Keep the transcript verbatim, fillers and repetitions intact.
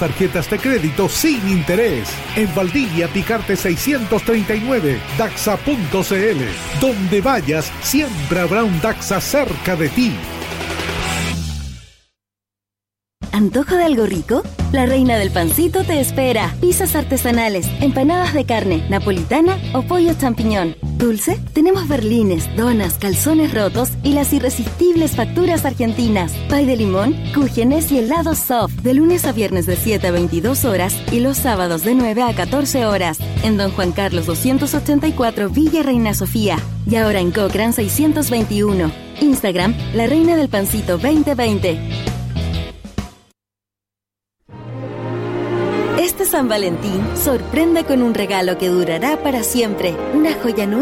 tarjetas de crédito sin interés. En Valdivia, Picarte seiscientos treinta y nueve, daxa punto c l. Donde vayas, siempre habrá un Daxa cerca de ti. ¿Antojo de algo rico? La Reina del Pancito te espera. Pizzas artesanales, empanadas de carne, napolitana o pollo champiñón. ¿Dulce? Tenemos berlines, donas, calzones rotos y las irresistibles facturas argentinas. Pay de limón, cúgenes y helados soft. De lunes a viernes de siete a veintidós horas y los sábados de nueve a catorce horas. En Don Juan Carlos doscientos ochenta y cuatro, Villa Reina Sofía. Y ahora en Cochrane seiscientos veintiuno. Instagram, La Reina del Pancito veinte veinte. Este San Valentín sorprende con un regalo que durará para siempre. Una joya nueva